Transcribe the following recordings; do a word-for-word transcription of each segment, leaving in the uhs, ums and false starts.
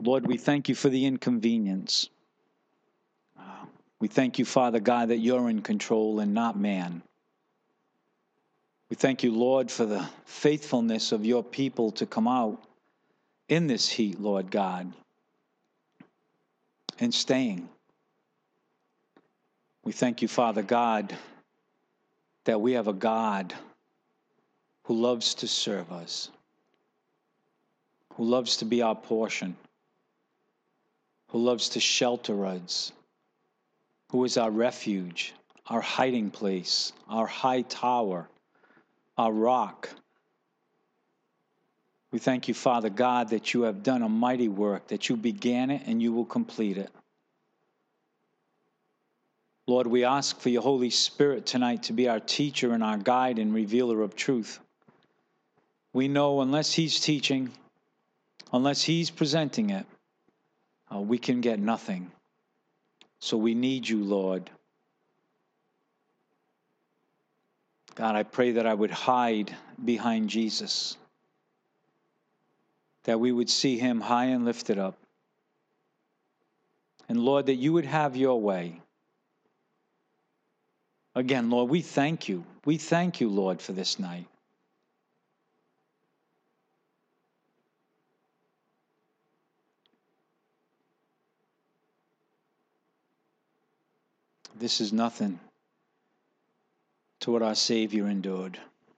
Lord, we thank you for the inconvenience. Uh, we thank you, Father God, that you're in control and not man. We thank you, Lord, for the faithfulness of your people to come out in this heat, Lord God, and staying. We thank you, Father God, that we have a God who loves to serve us, who loves to be our portion, who loves to shelter us, who is our refuge, our hiding place, our high tower, our rock. We thank you, Father God, that you have done a mighty work, that you began it and you will complete it. Lord, we ask for your Holy Spirit tonight to be our teacher and our guide and revealer of truth. We know unless he's teaching, unless he's presenting it, uh, we can get nothing. So we need you, Lord. God, I pray that I would hide behind Jesus, that we would see him high and lifted up. And Lord, that you would have your way. Again, Lord, we thank you. We thank you, Lord, for this night. This is nothing to what our Savior endured.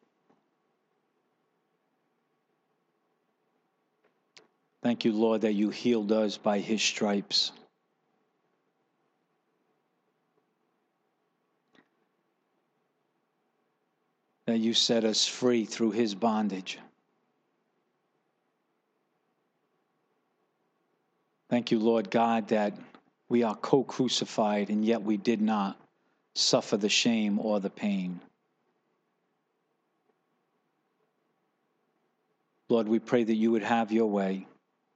Thank you, Lord, that you healed us by his stripes. That you set us free through his bondage. Thank you, Lord God, that we are co-crucified and yet we did not suffer the shame or the pain. Lord, we pray that you would have your way.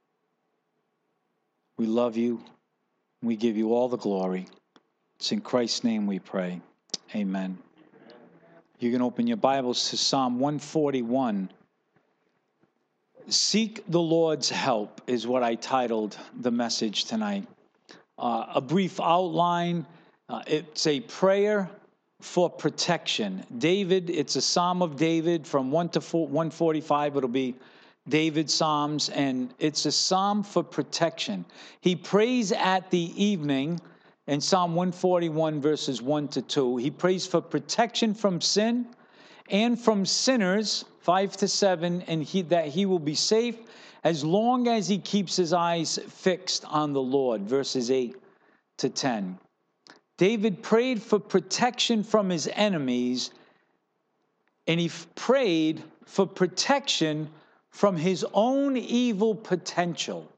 We love you. We give you all the glory. It's in Christ's name we pray. Amen. You can open your Bibles to Psalm one forty-one. Seek the Lord's help is what I titled the message tonight. Uh, a brief outline. Uh, it's a prayer for protection. David, it's a Psalm of David from one to one forty-five. It'll be David's Psalms, and it's a psalm for protection. He prays at the evening in Psalm one forty-one, verses one to two. He prays for protection from sin and from sinners, five to seven, and he, that he will be safe as long as he keeps his eyes fixed on the Lord, verses eight to ten. David prayed for protection from his enemies, and he prayed for protection from his own evil potential.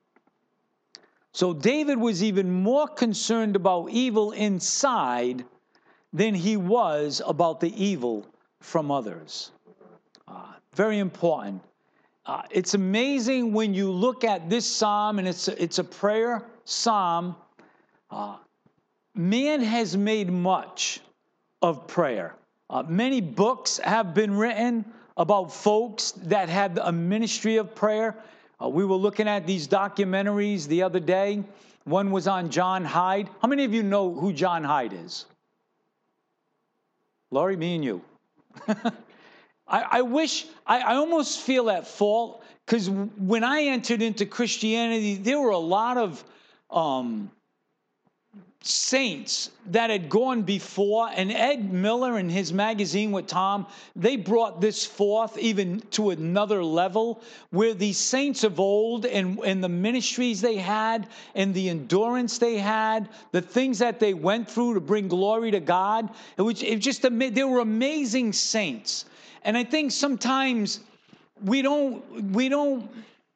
So David was even more concerned about evil inside than he was about the evil from others. Uh, very important. Uh, it's amazing when you look at this psalm, and it's a, it's a prayer psalm. Uh, man has made much of prayer. Uh, many books have been written about folks that had a ministry of prayer. Uh, we were looking at these documentaries the other day. One was on John Hyde. How many of you know who John Hyde is? Laurie, me and you. I, I wish, I, I almost feel at fault, because when I entered into Christianity, there were a lot of um, saints that had gone before, and Ed Miller in his magazine with Tom, they brought this forth even to another level, where these saints of old and, and the ministries they had and the endurance they had, the things that they went through to bring glory to God, it was, it just, they were amazing saints. And I think sometimes we don't, we don't,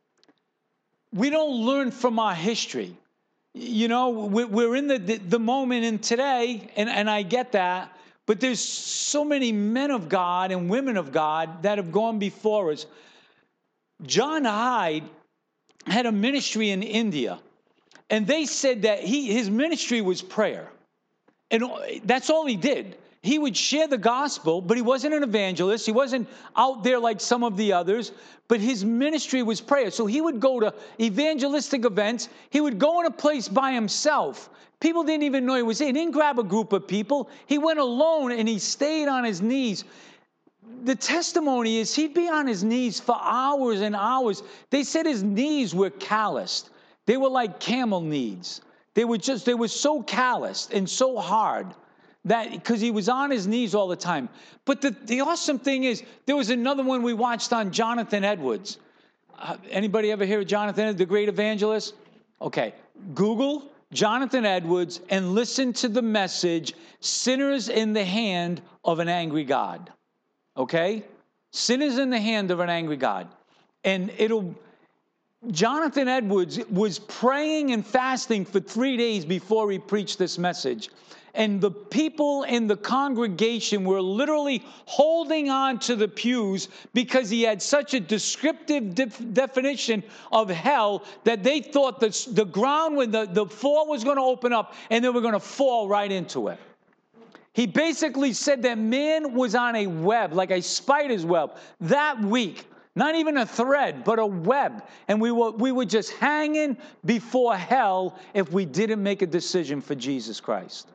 we don't learn from our history. You know, we're in the, the, the moment in today, and, and I get that, but there's so many men of God and women of God that have gone before us. John Hyde had a ministry in India, and they said that he his ministry was prayer. And that's all he did. He would share the gospel, but he wasn't an evangelist. He wasn't out there like some of the others, but his ministry was prayer. So he would go to evangelistic events. He would go in a place by himself. People didn't even know he was there. He didn't grab a group of people. He went alone and he stayed on his knees. The testimony is he'd be on his knees for hours and hours. They said his knees were calloused. They were like camel knees. They were just, they were so calloused and so hard that because he was on his knees all the time. But the, the awesome thing is, there was another one we watched on Jonathan Edwards. Uh, anybody ever hear of Jonathan, the great evangelist? Okay, Google Jonathan Edwards and listen to the message, Sinners in the Hand of an Angry God. Okay? Sinners in the hand of an angry God. And it'll, Jonathan Edwards was praying and fasting for three days before he preached this message. And the people in the congregation were literally holding on to the pews because he had such a descriptive def- definition of hell that they thought the, the ground, when the, the floor was going to open up and they were going to fall right into it. He basically said that man was on a web, like a spider's web, that week. Not even a thread, but a web. And we were, we were just hanging before hell if we didn't make a decision for Jesus Christ.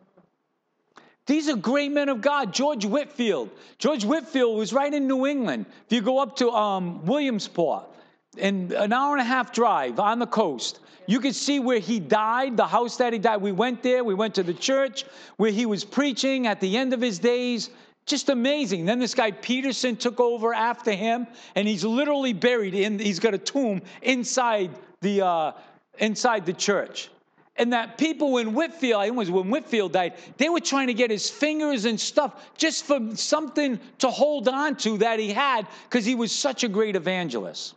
These are great men of God. George Whitefield. George Whitefield was right in New England. If you go up to um, Williamsport, in an hour and a half drive on the coast, you can see where he died, the house that he died. We went there. We went to the church where he was preaching at the end of his days. Just amazing. Then this guy Peterson took over after him, and he's literally buried in, he's got a tomb inside the, uh, inside the church. And that people in Whitefield, I think it was when Whitefield died, they were trying to get his fingers and stuff just for something to hold on to that he had because he was such a great evangelist.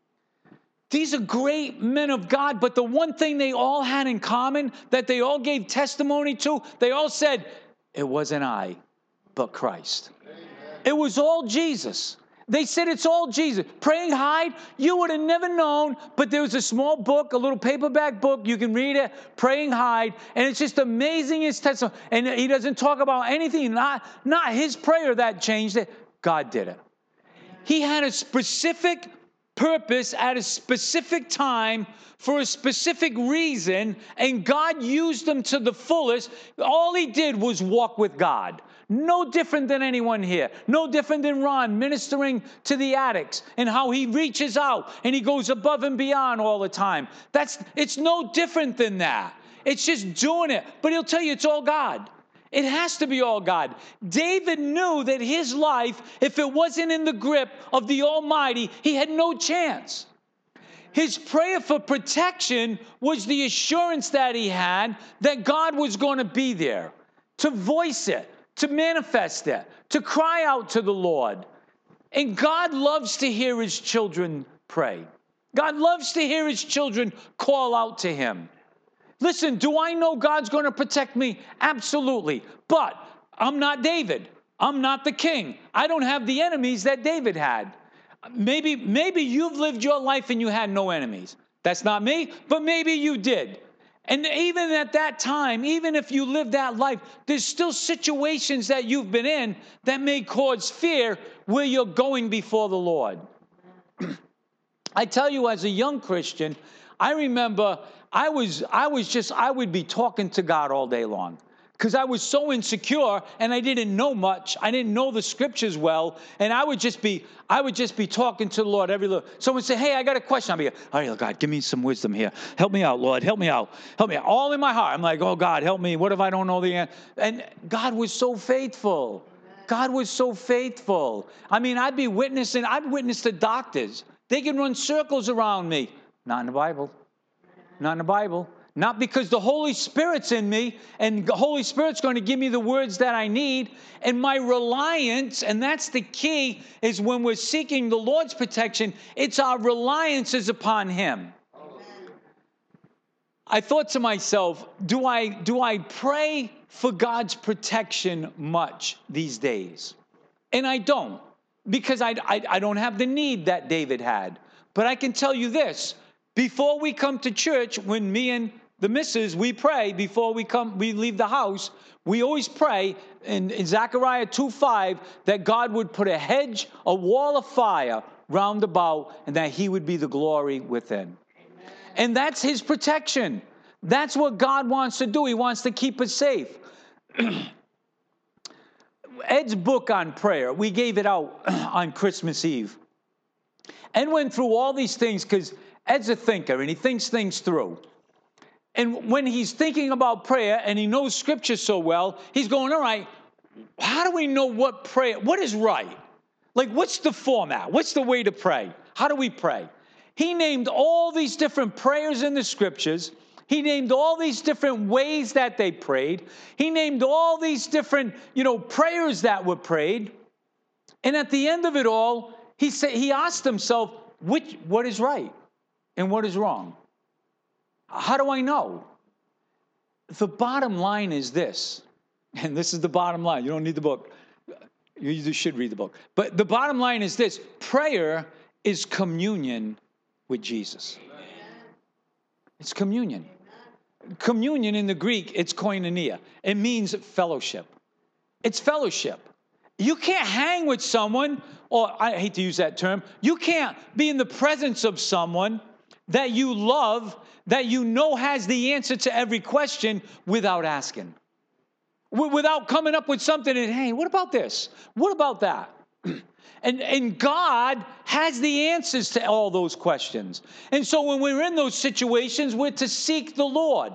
These are great men of God, but the one thing they all had in common that they all gave testimony to, they all said, it wasn't I, but Christ. Amen. It was all Jesus. They said it's all Jesus. Praying Hyde, you would have never known, but there was a small book, a little paperback book. You can read it, Praying Hyde, and it's just amazing his testimony. And he doesn't talk about anything, not, not his prayer that changed it. God did it. He had a specific purpose at a specific time for a specific reason, and God used them to the fullest. All he did was walk with God. No different than anyone here. No different than Ron ministering to the addicts and how he reaches out and he goes above and beyond all the time. That's, it's no different than that. It's just doing it. But he'll tell you it's all God. It has to be all God. David knew that his life, if it wasn't in the grip of the Almighty, he had no chance. His prayer for protection was the assurance that he had that God was going to be there, to voice it, to manifest it, to cry out to the Lord. And God loves to hear his children pray. God loves to hear his children call out to him. Listen, do I know God's going to protect me? Absolutely. But I'm not David. I'm not the king. I don't have the enemies that David had. Maybe, maybe you've lived your life and you had no enemies. That's not me, but maybe you did. And even at that time, even if you live that life, there's still situations that you've been in that may cause fear where you're going before the Lord. I tell you, as a young Christian, I remember I was, I was just, I would be talking to God all day long because I was so insecure and I didn't know much. I didn't know the scriptures well. And I would just be, I would just be talking to the Lord every little. Someone would say, hey, I got a question. I'd be like, all right, God, give me some wisdom here. Help me out, Lord. Help me out. Help me out. All in my heart. I'm like, oh, God, help me. What if I don't know the answer? And God was so faithful. God was so faithful. I mean, I'd be witnessing, I'd witness to doctors. They can run circles around me. Not in the Bible. Not in the Bible. Not because the Holy Spirit's in me and the Holy Spirit's going to give me the words that I need. And my reliance, and that's the key, is when we're seeking the Lord's protection, it's our reliance is upon him. Amen. I thought to myself, do I, do I pray for God's protection much these days? And I don't, because I, I, I don't have the need that David had. But I can tell you this. Before we come to church, when me and the missus, we pray before we come, we leave the house. We always pray in, in Zechariah two five that God would put a hedge, a wall of fire round about, and that he would be the glory within. Amen. And that's his protection. That's what God wants to do. He wants to keep us safe. Ed's book on prayer, we gave it out on Christmas Eve. Ed went through all these things because Ed's a thinker and he thinks things through. And when he's thinking about prayer and he knows Scripture so well, he's going, all right, how do we know what prayer, what is right? Like, what's the format? What's the way to pray? How do we pray? He named all these different prayers in the Scriptures. He named all these different ways that they prayed. He named all these different, you know, prayers that were prayed. And at the end of it all, he said, he asked himself, which, what is right and what is wrong? How do I know? The bottom line is this, and this is the bottom line. You don't need the book. You either should read the book. But the bottom line is this. Prayer is communion with Jesus. Amen. It's communion. Amen. Communion in the Greek, it's koinonia. It means fellowship. It's fellowship. You can't hang with someone, or I hate to use that term, you can't be in the presence of someone that you love, that you know has the answer to every question without asking. Without coming up with something and, hey, what about this? What about that? And, and God has the answers to all those questions. And so when we're in those situations, we're to seek the Lord.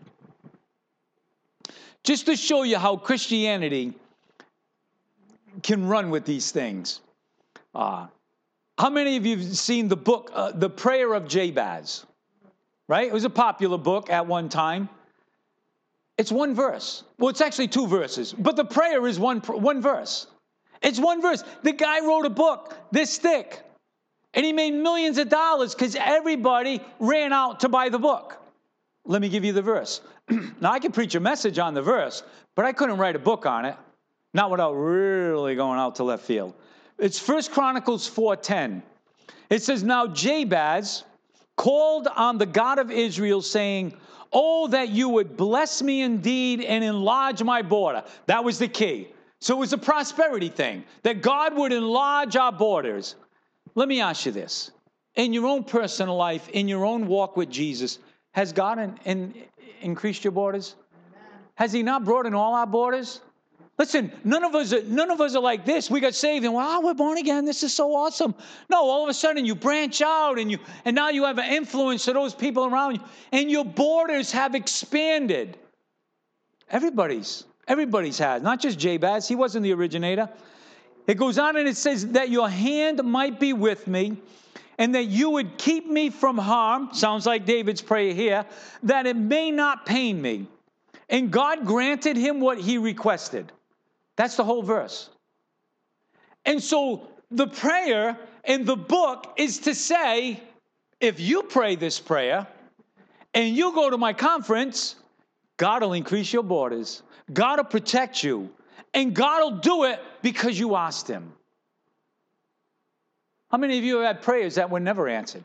Just to show you how Christianity can run with these things. Uh, how many of you have seen the book, uh, The Prayer of Jabez? Right? It was a popular book at one time. It's one verse. Well, it's actually two verses, but the prayer is one, one verse. It's one verse. The guy wrote a book this thick, and he made millions of dollars because everybody ran out to buy the book. Let me give you the verse. Now, I can preach a message on the verse, but I couldn't write a book on it, not without really going out to left field. It's First Chronicles four ten. It says, now Jabez called on the God of Israel, saying, oh, that you would bless me indeed and enlarge my border. That was the key. So it was a prosperity thing, that God would enlarge our borders. Let me ask you this. In your own personal life, in your own walk with Jesus, has God in, in, increased your borders? Amen. Has he not brought in all our borders? Listen, none of us are, none of us are like this. We got saved and, wow, we're born again. This is so awesome. No, all of a sudden you branch out and you and now you have an influence to those people around you. And your borders have expanded. Everybody's, everybody's has, not just Jabez. He wasn't the originator. It goes on and it says that your hand might be with me and that you would keep me from harm. Sounds like David's prayer here. That it may not pain me. And God granted him what he requested. That's the whole verse. And so the prayer in the book is to say, if you pray this prayer and you go to my conference, God will increase your borders. God will protect you. And God will do it because you asked him. How many of you have had prayers that were never answered?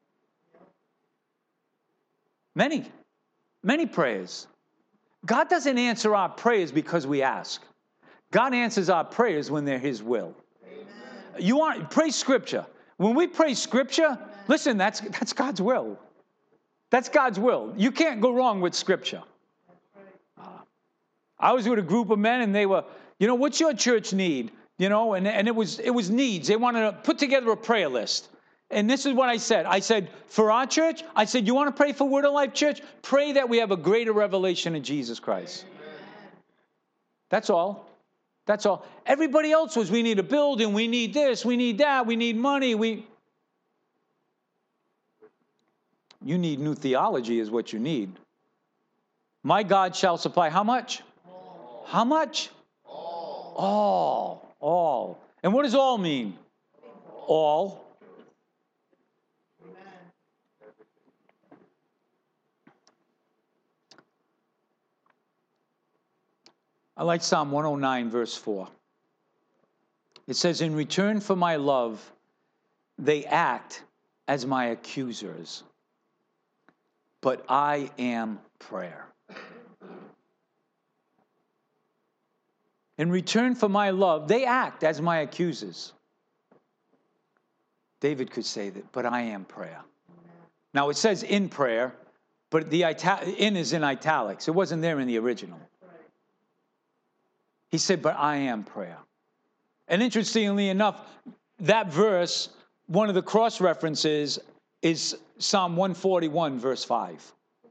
Many. Many prayers. God doesn't answer our prayers because we ask. God answers our prayers when they're his will. Amen. You want pray Scripture. When we pray Scripture, Amen. Listen, that's that's God's will. That's God's will. You can't go wrong with Scripture. Uh, I was with a group of men, and they were, you know, what's your church need? You know, and, and it was it was needs. They wanted to put together a prayer list. And this is what I said. I said, for our church, I said, you want to pray for Word of Life Church? Pray that we have a greater revelation of Jesus Christ. Amen. That's all. That's all. Everybody else was, we need a building, we need this, we need that, we need money. We. You need new theology is what you need. My God shall supply how much? All. How much? All. All. All. And what does all mean? All. I like Psalm one oh nine, verse four. It says, in return for my love, they act as my accusers. but I am prayer. In return for my love, they act as my accusers. David could say that, but I am prayer. Now it says in prayer, but the ita- in is in italics. It wasn't there in the original. He said, but I am prayer. And interestingly enough, that verse, one of the cross references is Psalm one forty-one, verse five.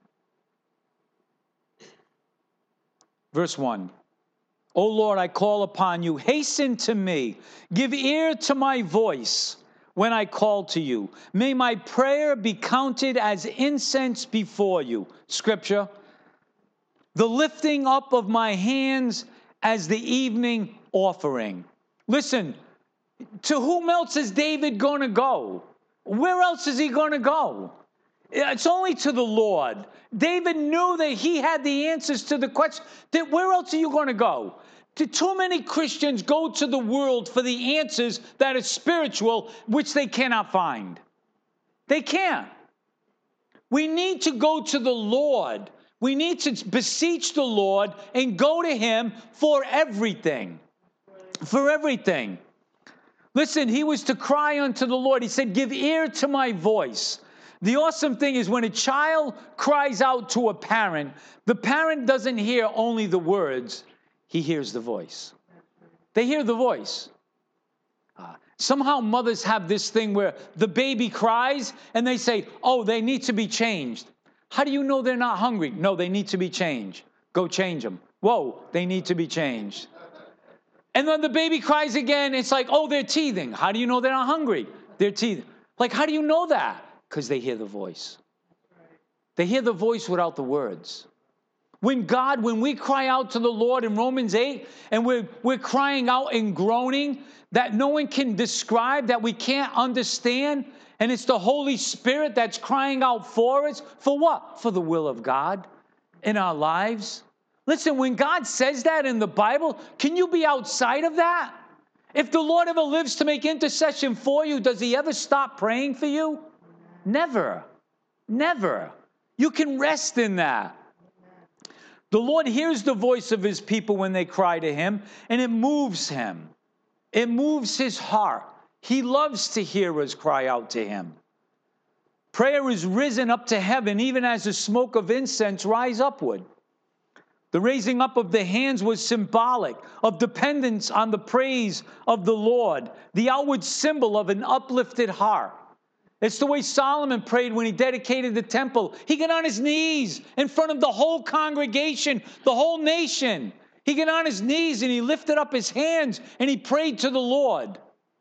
Verse one. O Lord, I call upon you. Hasten to me. Give ear to my voice when I call to you. May my prayer be counted as incense before you. Scripture. The lifting up of my hands as the evening offering. Listen, to whom else is David going to go? Where else is he going to go? It's only to the Lord. David knew that he had the answers to the question. That where else are you going to go? Too many Christians go to the world for the answers that are spiritual, which they cannot find. They can't. We need to go to the Lord. We need to beseech the Lord and go to him for everything. For everything. Listen, he was to cry unto the Lord. He said, give ear to my voice. The awesome thing is when a child cries out to a parent, the parent doesn't hear only the words, he hears the voice. They hear the voice. Uh, somehow mothers have this thing where the baby cries and they say, oh, they need to be changed. How do you know they're not hungry? No, they need to be changed. Go change them. Whoa, they need to be changed. And then the baby cries again. It's like, oh, they're teething. How do you know they're not hungry? They're teething. Like, how do you know that? Because they hear the voice. They hear the voice without the words. When God, when we cry out to the Lord in Romans eight, and we're, we're crying out and groaning that no one can describe, that we can't understand, and it's the Holy Spirit that's crying out for us. For what? For the will of God in our lives. Listen, when God says that in the Bible, can you be outside of that? If the Lord ever lives to make intercession for you, does he ever stop praying for you? Never. Never. You can rest in that. The Lord hears the voice of his people when they cry to him, and it moves him. It moves his heart. He loves to hear us cry out to him. Prayer is risen up to heaven, even as the smoke of incense rise upward. The raising up of the hands was symbolic of dependence on the praise of the Lord, the outward symbol of an uplifted heart. It's the way Solomon prayed when he dedicated the temple. He got on his knees in front of the whole congregation, the whole nation. He got on his knees and he lifted up his hands and he prayed to the Lord.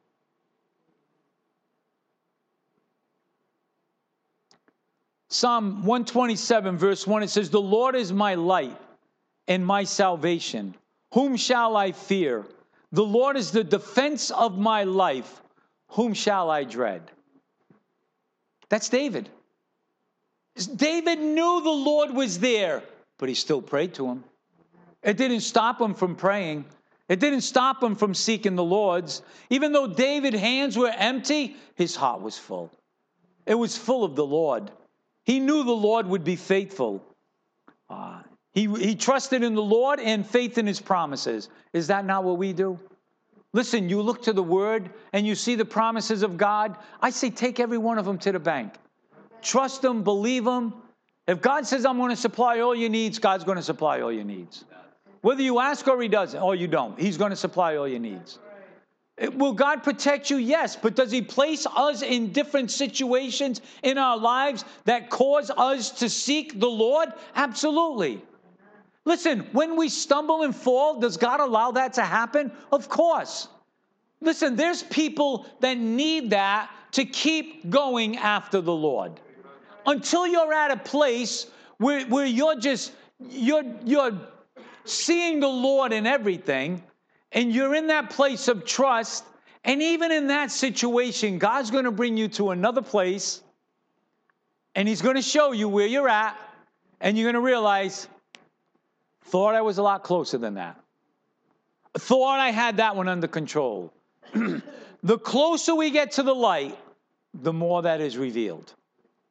Psalm one twenty-seven, verse one, it says, the Lord is my light and my salvation. Whom shall I fear? The Lord is the defense of my life. Whom shall I dread? That's David. David knew the Lord was there, but he still prayed to him. It didn't stop him from praying. It didn't stop him from seeking the Lord's. Even though David's hands were empty, his heart was full. It was full of the Lord. He knew the Lord would be faithful. Uh, he, he trusted in the Lord and faith in his promises. Is that not what we do? Listen, you look to the Word and you see the promises of God. I say take every one of them to the bank. Trust them, believe them. If God says, I'm going to supply all your needs, God's going to supply all your needs. Whether you ask or he doesn't, or you don't, he's going to supply all your needs. Will God protect you? Yes. But does he place us in different situations in our lives that cause us to seek the Lord? Absolutely. Listen, when we stumble and fall, does God allow that to happen? Of course. Listen, there's people that need that to keep going after the Lord. Until you're at a place where, where you're just, you're, you're seeing the Lord in everything, and you're in that place of trust, and even in that situation, God's going to bring you to another place, and he's going to show you where you're at, and you're going to realize, thought I was a lot closer than that. Thought I had that one under control. The closer we get to the light, the more that is revealed.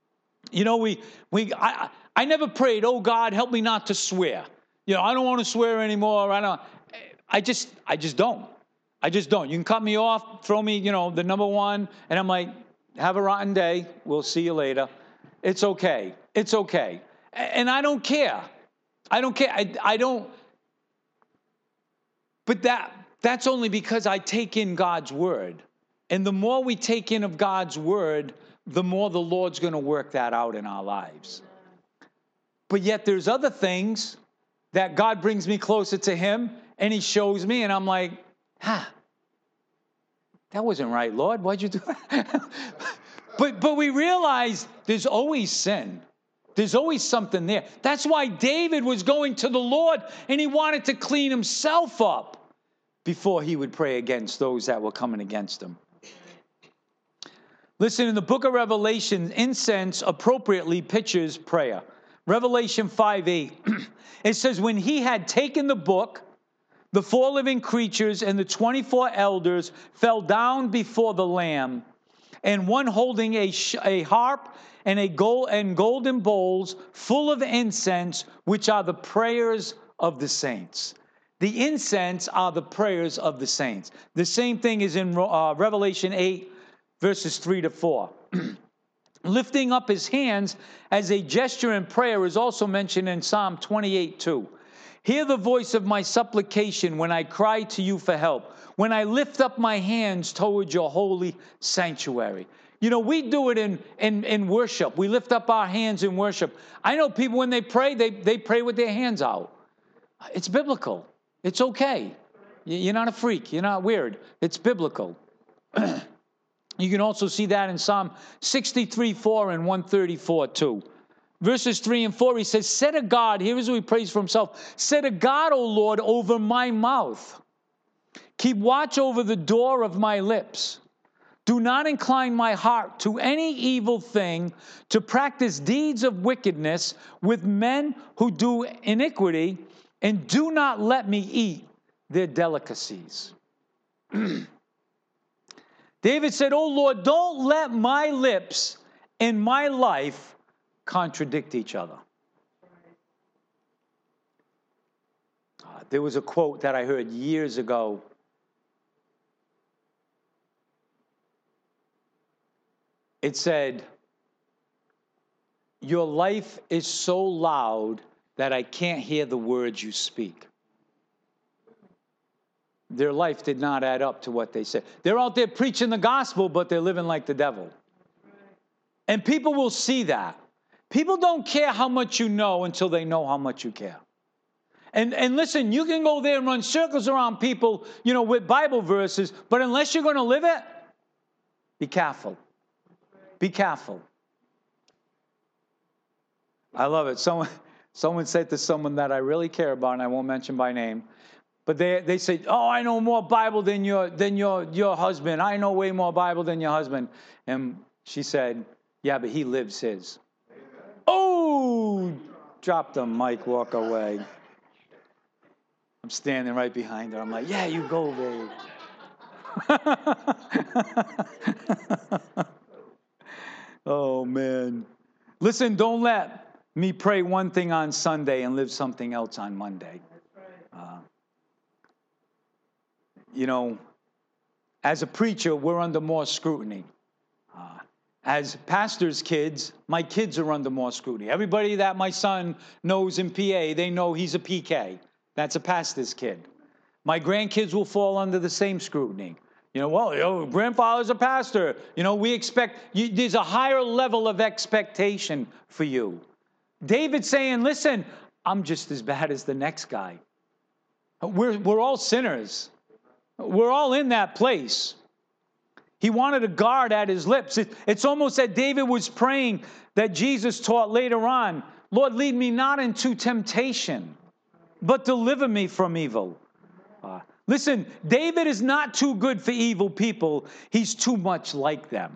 You know, we, we, I, I never prayed, oh God, help me not to swear. You know, I don't want to swear anymore. I don't, I just, I just don't. I just don't. You can cut me off, throw me, you know, the number one, and I'm like, have a rotten day. We'll see you later. It's okay. It's okay. And I don't care. I don't care. I, I don't. But that that's only because I take in God's word. And the more we take in of God's word, the more the Lord's going to work that out in our lives. But yet there's other things that God brings me closer to him, and he shows me, and I'm like, ah, that wasn't right, Lord. Why'd you do that? but, but we realize there's always sin. There's always something there. That's why David was going to the Lord, and he wanted to clean himself up before he would pray against those that were coming against him. Listen, in the book of Revelation, incense appropriately pictures prayer. Revelation five eight, it says, when he had taken the book, the four living creatures and the twenty-four elders fell down before the Lamb, and one holding a, sh- a harp and a gold and golden bowls full of incense, which are the prayers of the saints. The incense are the prayers of the saints. The same thing is in uh, Revelation eight, verses three to four. Lifting up his hands as a gesture in prayer is also mentioned in Psalm twenty-eight two. Hear the voice of my supplication when I cry to you for help, when I lift up my hands toward your holy sanctuary. You know, we do it in, in, in worship. We lift up our hands in worship. I know people, when they pray, they, they pray with their hands out. It's biblical. It's okay. You're not a freak. You're not weird. It's biblical. You can also see that in Psalm sixty-three four and one thirty-four two. Verses three and four, he says, set a guard, here is what he prays for himself, set a guard, O Lord, over my mouth. Keep watch over the door of my lips. Do not incline my heart to any evil thing, to practice deeds of wickedness with men who do iniquity, and do not let me eat their delicacies. David said, oh Lord, don't let my lips and my life contradict each other. Uh, there was a quote that I heard years ago. It said, your life is so loud that I can't hear the words you speak. Their life did not add up to what they said. They're out there preaching the gospel, but they're living like the devil. And people will see that. People don't care how much you know until they know how much you care. And and listen, you can go there and run circles around people, you know, with Bible verses, but unless you're going to live it, be careful. Be careful. I love it. Someone, someone said to someone that I really care about, and I won't mention by name, but they they say, oh, I know more Bible than your than your your husband. I know way more Bible than your husband. And she said, yeah, but he lives his. Oh, drop the mic, walk away. I'm standing right behind her. I'm like, yeah, you go, babe. Oh, man. Listen, don't let me pray one thing on Sunday and live something else on Monday. Uh, you know, as a preacher, we're under more scrutiny. Uh, As pastors' kids, my kids are under more scrutiny. Everybody that my son knows in P A, they know he's a P K. That's a pastor's kid. My grandkids will fall under the same scrutiny. You know, well, you know, grandfather's a pastor. You know, we expect, you, there's a higher level of expectation for you. David's saying, listen, I'm just as bad as the next guy. We're, we're all sinners. We're all in that place. He wanted a guard at his lips. It, it's almost that David was praying that Jesus taught later on, Lord, lead me not into temptation, but deliver me from evil. Uh, listen, David is not too good for evil people. He's too much like them.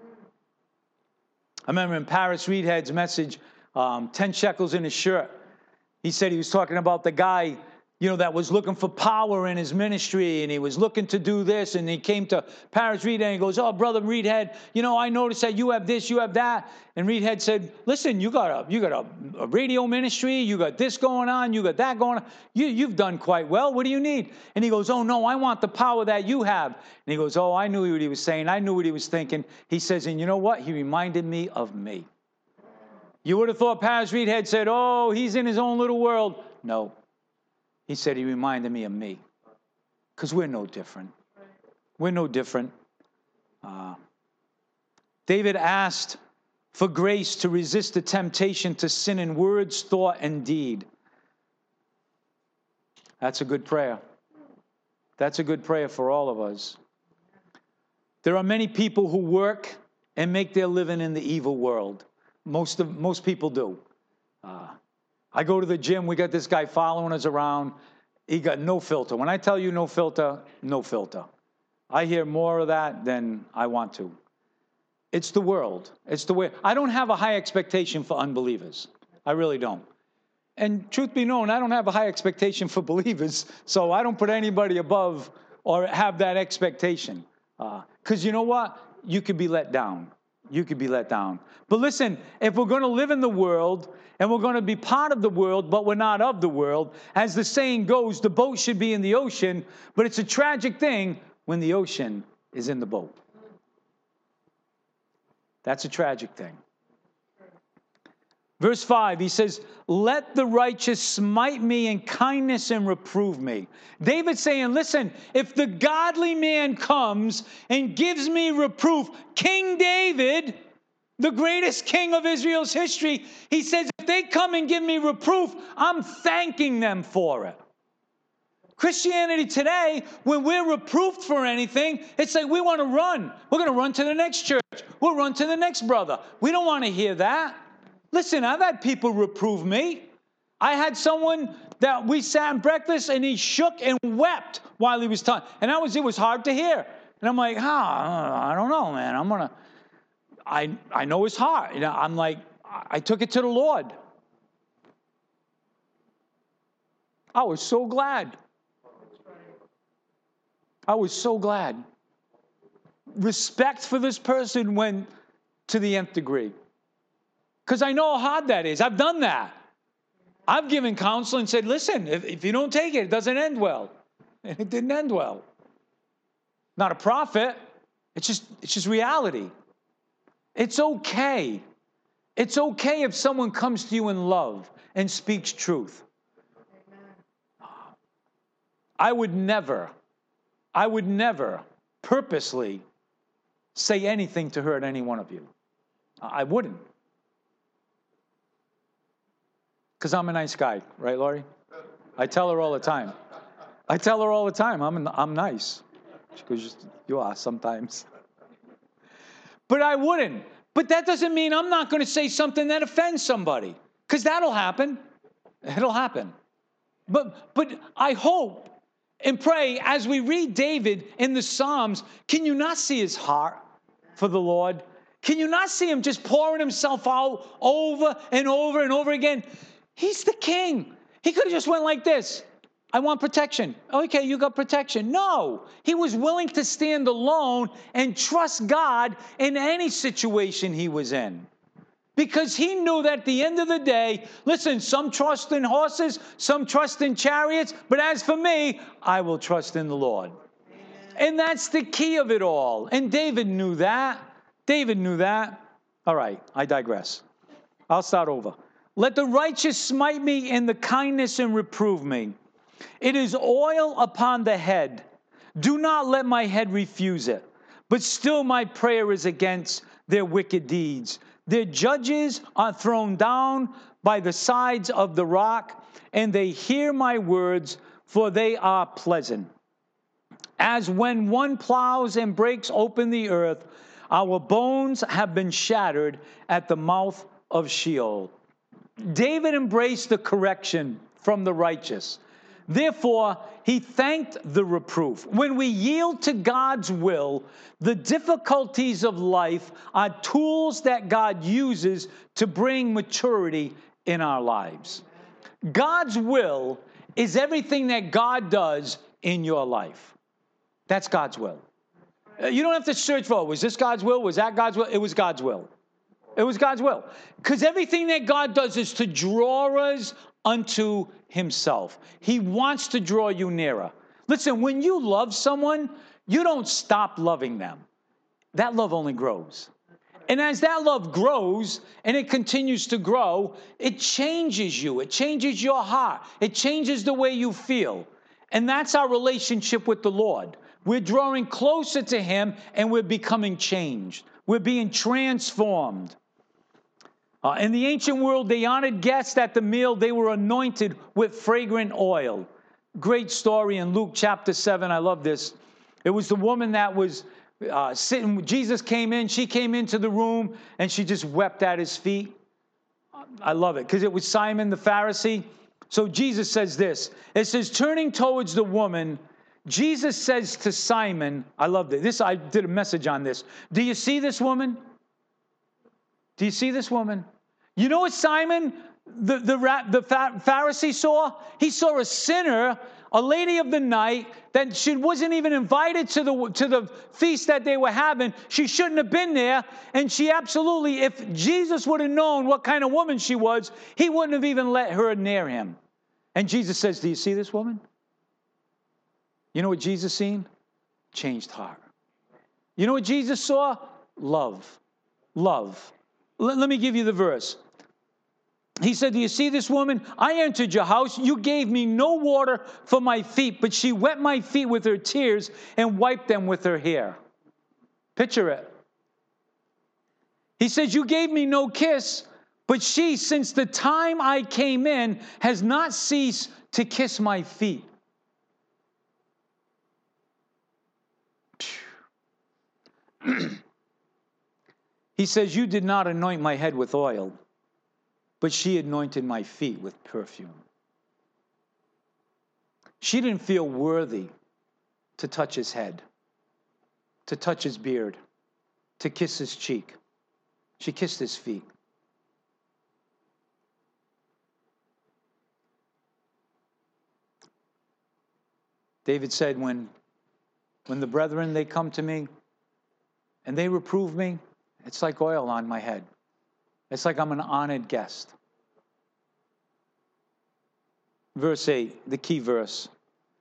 I remember in Paris Reedhead's message, um, ten shekels in his shirt, he said he was talking about the guy you know, that was looking for power in his ministry, and he was looking to do this, and he came to Paris Reed, and he goes, oh, Brother Reedhead, you know, I noticed that you have this, you have that. And Reedhead said, listen, you got a you got a, a radio ministry, you got this going on, you got that going on. You, you've done quite well. What do you need? And he goes, oh, no, I want the power that you have. And he goes, oh, I knew what he was saying. I knew what he was thinking. He says, and you know what? He reminded me of me. You would have thought Paris Reedhead said, oh, he's in his own little world. No. He said he reminded me of me, because we're no different. We're no different. Uh, David asked for grace to resist the temptation to sin in words, thought, and deed. That's a good prayer. That's a good prayer for all of us. There are many people who work and make their living in the evil world. Most of most people do. Uh, I go to the gym. We got this guy following us around. He got no filter. When I tell you no filter, no filter. I hear more of that than I want to. It's the world. It's the way. I don't have a high expectation for unbelievers. I really don't. And truth be known, I don't have a high expectation for believers, so I don't put anybody above or have that expectation. Because uh, you know what? You could be let down. You could be let down. But listen, if we're going to live in the world and we're going to be part of the world, but we're not of the world, as the saying goes, the boat should be in the ocean, but it's a tragic thing when the ocean is in the boat. That's a tragic thing. Verse five, he says, let the righteous smite me in kindness and reprove me. David's saying, listen, if the godly man comes and gives me reproof, King David, the greatest king of Israel's history, he says, if they come and give me reproof, I'm thanking them for it. Christianity today, when we're reproved for anything, it's like we want to run. We're going to run to the next church. We'll run to the next brother. We don't want to hear that. Listen, I've had people reprove me. I had someone that we sat in breakfast and he shook and wept while he was talking. And that was, it was hard to hear. And I'm like, huh, I don't know, man. I'm going to, I I know it's hard. You know, I'm like, I took it to the Lord. I was so glad. I was so glad. Respect for this person went to the nth degree. Because I know how hard that is. I've done that. I've given counsel and said, listen, if, if you don't take it, it doesn't end well. And it didn't end well. Not a prophet. It's just, it's just reality. It's okay. It's okay if someone comes to you in love and speaks truth. I would never, I would never purposely say anything to hurt any one of you. I wouldn't. Because I'm a nice guy, right, Laurie? I tell her all the time. I tell her all the time, I'm I'm nice. She goes, you are sometimes. But I wouldn't. But that doesn't mean I'm not going to say something that offends somebody. Because that'll happen. It'll happen. But but I hope and pray as we read David in the Psalms, can you not see his heart for the Lord? Can you not see him just pouring himself out over and over and over again? He's the king. He could have just went like this. I want protection. Okay, you got protection. No, he was willing to stand alone and trust God in any situation he was in. Because he knew that at the end of the day, listen, some trust in horses, some trust in chariots, but as for me, I will trust in the Lord. Amen. And that's the key of it all. And David knew that. David knew that. All right, I digress. I'll start over. Let the righteous smite me in the kindness and reprove me. It is oil upon the head. Do not let my head refuse it. But still my prayer is against their wicked deeds. Their judges are thrown down by the sides of the rock, and they hear my words, for they are pleasant. As when one plows and breaks open the earth, our bones have been shattered at the mouth of Sheol. David embraced the correction from the righteous. Therefore, he thanked the reproof. When we yield to God's will, the difficulties of life are tools that God uses to bring maturity in our lives. God's will is everything that God does in your life. That's God's will. You don't have to search for, was this God's will? Was that God's will? It was God's will. It was God's will. Because everything that God does is to draw us unto himself. He wants to draw you nearer. Listen, when you love someone, you don't stop loving them. That love only grows. And as that love grows and it continues to grow, it changes you. It changes your heart. It changes the way you feel. And that's our relationship with the Lord. We're drawing closer to him and we're becoming changed. We're being transformed. Uh, in the ancient world, they honored guests at the meal. They were anointed with fragrant oil. Great story in Luke chapter seven. I love this. It was the woman that was uh, sitting. Jesus came in. She came into the room and she just wept at his feet. I love it because it was Simon the Pharisee. So Jesus says this. It says, turning towards the woman, Jesus says to Simon, I love this. This I did a message on this. Do you see this woman? Do you see this woman? You know what Simon, the, the, the Pharisee saw? He saw a sinner, a lady of the night, that she wasn't even invited to the, to the feast that they were having. She shouldn't have been there. And she absolutely, if Jesus would have known what kind of woman she was, he wouldn't have even let her near him. And Jesus says, do you see this woman? You know what Jesus seen? Changed heart. You know what Jesus saw? Love. Love. Let me give you the verse. He said, do you see this woman? I entered your house. You gave me no water for my feet, but she wet my feet with her tears and wiped them with her hair. Picture it. He says, you gave me no kiss, but she, since the time I came in, has not ceased to kiss my feet. He says, you did not anoint my head with oil, but she anointed my feet with perfume. She didn't feel worthy to touch his head, to touch his beard, to kiss his cheek. She kissed his feet. David said, when, when the brethren, they come to me and they reprove me, it's like oil on my head. It's like I'm an honored guest. Verse eight, the key verse.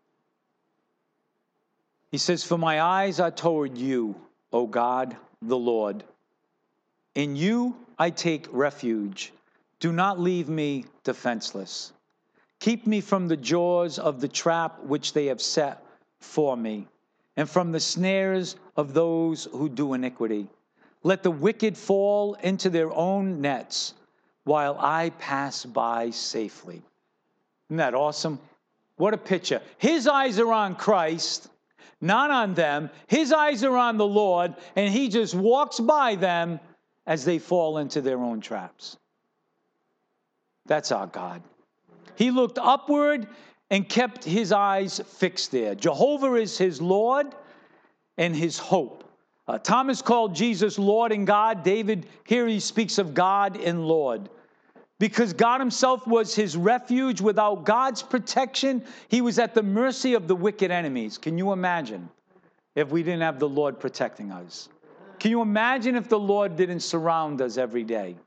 He says, for my eyes are toward you, O God, the Lord. In you I take refuge. Do not leave me defenseless. Keep me from the jaws of the trap which they have set for me, and from the snares of those who do iniquity. Let the wicked fall into their own nets while I pass by safely. Isn't that awesome? What a picture. His eyes are on Christ, not on them. His eyes are on the Lord, and he just walks by them as they fall into their own traps. That's our God. He looked upward and kept his eyes fixed there. Jehovah is his Lord and his hope. Uh, Thomas called Jesus Lord and God. David, here he speaks of God and Lord. Because God himself was his refuge. Without God's protection, he was at the mercy of the wicked enemies. Can you imagine if we didn't have the Lord protecting us? Can you imagine if the Lord didn't surround us every day?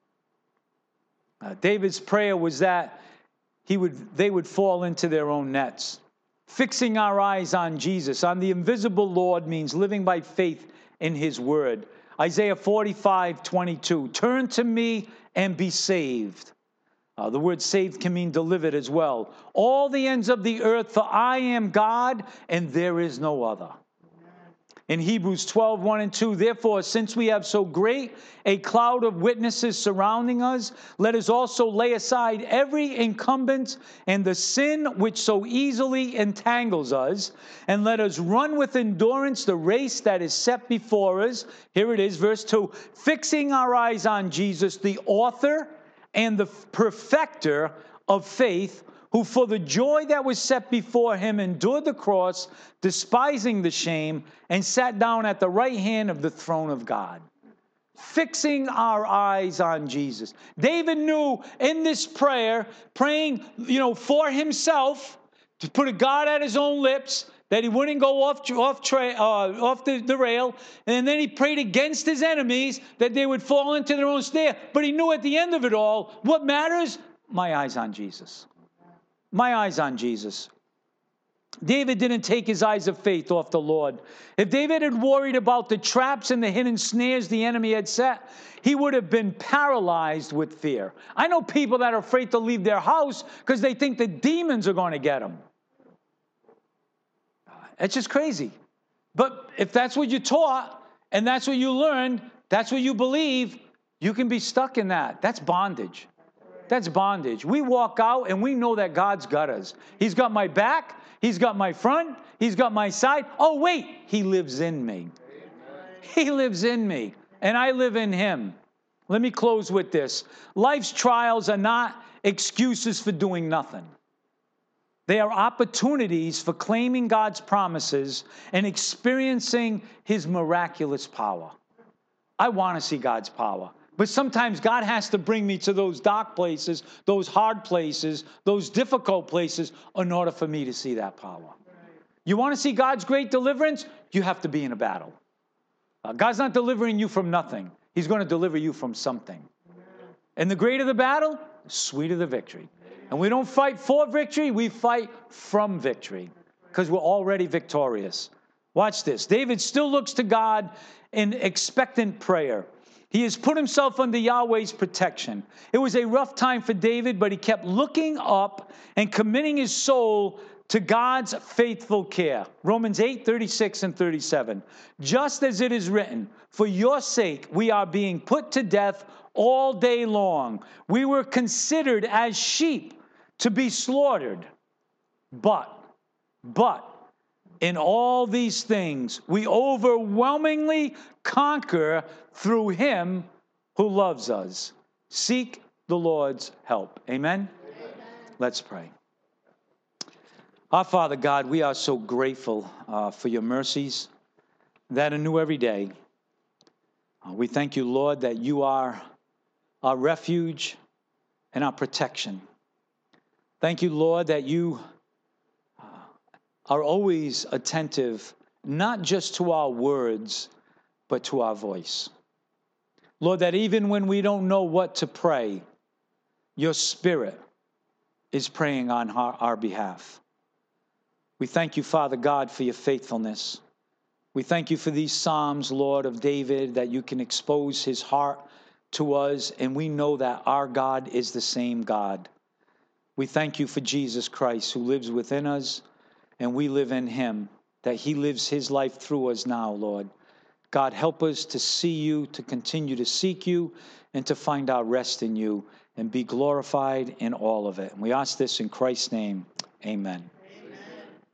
Uh, David's prayer was that he would, they would fall into their own nets. Fixing our eyes on Jesus, on the invisible Lord, means living by faith in his word. Isaiah forty-five twenty-two, turn to me and be saved. Uh, the word saved can mean delivered as well. All the ends of the earth, for I am God and there is no other. In Hebrews twelve, one and two, therefore, since we have so great a cloud of witnesses surrounding us, let us also lay aside every incumbent and the sin which so easily entangles us, and let us run with endurance the race that is set before us. Here it is, verse two, fixing our eyes on Jesus, the author and the perfecter of faith, who for the joy that was set before him endured the cross, despising the shame, and sat down at the right hand of the throne of God. Fixing our eyes on Jesus. David knew in this prayer, praying, you know, for himself, to put a guard at his own lips, that he wouldn't go off off, tra- uh, off the, the rail. And then he prayed against his enemies, that they would fall into their own snare. But he knew at the end of it all, what matters? My eyes on Jesus. My eyes on Jesus. David didn't take his eyes of faith off the Lord. If David had worried about the traps and the hidden snares the enemy had set, he would have been paralyzed with fear. I know people that are afraid to leave their house because they think the demons are going to get them. It's just crazy. But if that's what you're taught and that's what you learned, that's what you believe, you can be stuck in that. That's bondage. That's bondage. We walk out and we know that God's got us. He's got my back. He's got my front. He's got my side. Oh, wait, he lives in me. He lives in me, and I live in him. Let me close with this. Life's trials are not excuses for doing nothing. They are opportunities for claiming God's promises and experiencing his miraculous power. I want to see God's power. But sometimes God has to bring me to those dark places, those hard places, those difficult places in order for me to see that power. You want to see God's great deliverance? You have to be in a battle. Uh, God's not delivering you from nothing. He's going to deliver you from something. And the greater the battle, the sweeter the victory. And we don't fight for victory, we fight from victory because we're already victorious. Watch this. David still looks to God in expectant prayer. He has put himself under Yahweh's protection. It was a rough time for David, but he kept looking up and committing his soul to God's faithful care. Romans eight, thirty-six and thirty-seven. Just as it is written, for your sake we are being put to death all day long. We were considered as sheep to be slaughtered. But, but, in all these things, we overwhelmingly conquer through him who loves us. Seek the Lord's help. Amen? Amen. Let's pray. Our Father God, we are so grateful uh, for your mercies that are new every day. Uh, we thank you, Lord, that you are our refuge and our protection. Thank you, Lord, that you are always attentive, not just to our words, but to our voice. Lord, that even when we don't know what to pray, your Spirit is praying on our, our behalf. We thank you, Father God, for your faithfulness. We thank you for these Psalms, Lord, of David, that you can expose his heart to us, and we know that our God is the same God. We thank you for Jesus Christ, who lives within us, and we live in him, that he lives his life through us now, Lord. God, help us to see you, to continue to seek you, and to find our rest in you, and be glorified in all of it. And we ask this in Christ's name. Amen.